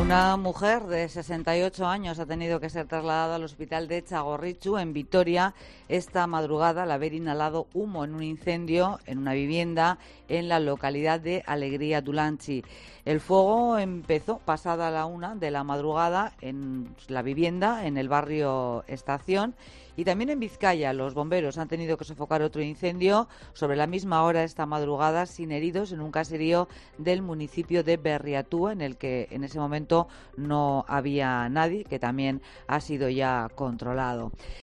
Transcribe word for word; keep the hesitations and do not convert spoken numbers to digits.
Una mujer de sesenta y ocho años ha tenido que ser trasladada al hospital de Txagorritxu, en Vitoria, esta madrugada al haber inhalado humo en un incendio en una vivienda en la localidad de Alegría Dulantzi. El fuego empezó pasada la una de la madrugada en la vivienda, en el barrio Estación. Y también en Vizcaya, los bomberos han tenido que sofocar otro incendio sobre la misma hora esta madrugada, sin heridos, en un caserío del municipio de Berriatúa, en el que en ese momento no había nadie, que también ha sido ya controlado.